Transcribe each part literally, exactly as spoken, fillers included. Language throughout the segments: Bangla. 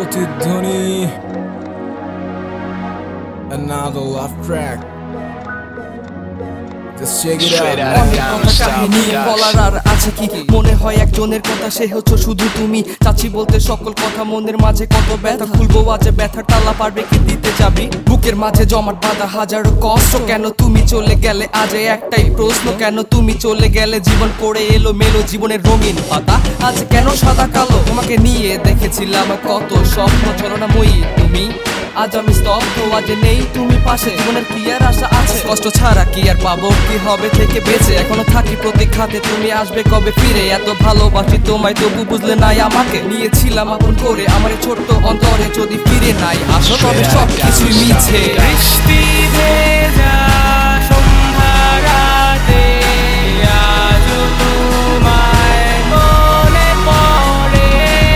প্রতিধ্বনি another love track. Just check it out. অনেক কথা কাহিনী বলার আর আছে কি, মনে হয় একজনের কথা সে হচ্ছে শুধু তুমি। চাচ্ছি বলতে সকল কথা, মনের মাঝে কত ব্যথা, খুলবো আজে ব্যথার তালা, পারবে কি দিতে যাবি? বুকের মাঝে জমাট বাঁধা হাজারো কষ্ট, কেন তুমি চলে গেলে আজ একটাই প্রশ্ন, কেন তুমি চলে গেলে? জীবন পড়ে এলো মেলো জীবনের রঙিন পাতা, আজ কেন সাদা কালো? তোমাকে নিয়ে দেখেছিলাম কত স্বপ্ন, ছলনাময়ী তুমি, আজ আমি স্তব্ধ, আজ নেই তুমি পাশে। জীবনের কি আর আশা আছে? কষ্ট ছাড়া কি আর পাবো? কি হবে থেকে বেঁচে? এখনো থাকি প্রতীক্ষাতে, তুমি আসবে কবে ফিরে? এত ভালোবাসি তোমায় তবু বুঝলে নাই আমাকে, নিয়েছিলাম আপন করে আমার ছোট্ট অন্তরে, যদি ফিরে নাই আসো তবে সব কিছুই মিছে। বৃষ্টি ভেজা সন্ধ্যারাতে আজও তোমায় মনে পড়ে,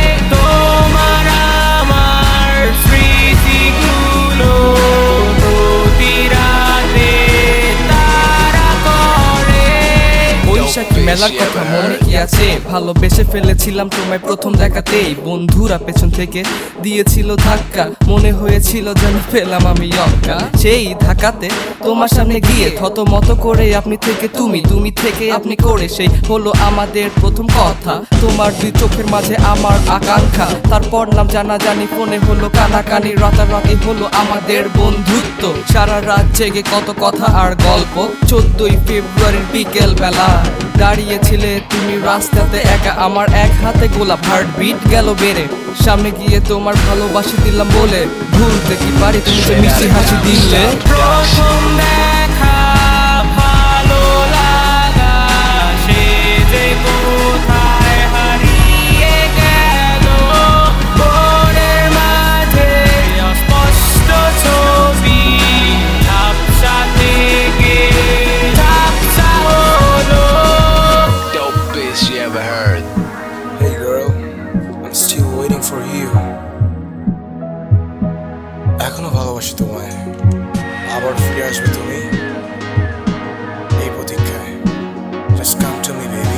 তোমার আমার স্মৃতিগুলো প্রতি রাতে তারা করে। বৈশাখী মেলার কথা মনে কি আছে? ভালোবেসে ফেলেছিলাম তোমায় প্রথম দেখাতেই, বন্ধুরা পেছন থেকে দিয়েছিল ধাক্কা, মনে হয়েছিল যেন পেলাম আমি অক্কা। সেই ধাক্কাতে তোমার সামনে গিয়ে থত মত করে আপনি থেকে তুমি, তুমি থেকে আপনি করে, সেই হলো আমাদের প্রথম কথা। তোমার দুই চোখের মাঝে আমার আকাঙ্ক্ষা, তারপর নাম জানা জানি, ফোনে হলো কানাকানি, রাতারাতি হলো আমাদের বন্ধুত্ব। সারা রাত জেগে কত কথা আর গল্প, চোদ্দই ফেব্রুয়ারির বিকেল বেলা দাঁড়িয়েছিলে তুমি রাস্তাতে একা, আমার এক হাতে গোলাপ, হার্ট বিট গেল বেড়ে। সামনে গিয়ে তোমার ভালোবাসি দিলাম বলে, ভুলতে কি পারি তুমি যে মিষ্টি হাসি দিলে? প্রথম দেখা ভালো লাগা সে যে কোথায় হারিয়ে গেল, মনের মাঝে অস্পষ্ট ছবি ঝাপসা থেকে ঝাপসা হলো। Dopest you ever heard. Hey girl, I'm still waiting for you. এখনো ভালোবাসি তোমায়, আবার ফিরে আসবে তুমি এই প্রতীক্ষায়। Just come to me baby.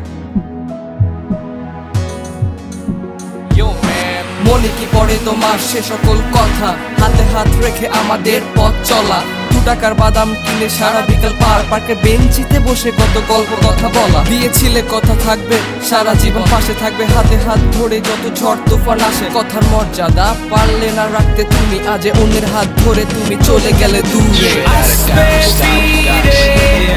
Yo man, মনে কি পড়ে তোমার সে সকল কথা, হাতে হাত রেখে আমাদের পথ চলা, দু টাকার বাদাম কিনে সারা বিকাল পার, পার্কের বেঞ্চিতে বসে কত গল্প কথা বলা, দিয়েছিলে কথা থাকবে সারা জীবন পাশে থাকবে, হাতে হাত ধরে যত ঝড় তুফান আসে। কথার মর্যাদা পারলে না রাখতে তুমি, আজ অন্যের হাত ধরে তুমি চলে গেলে দূরে। আসবে ফিরে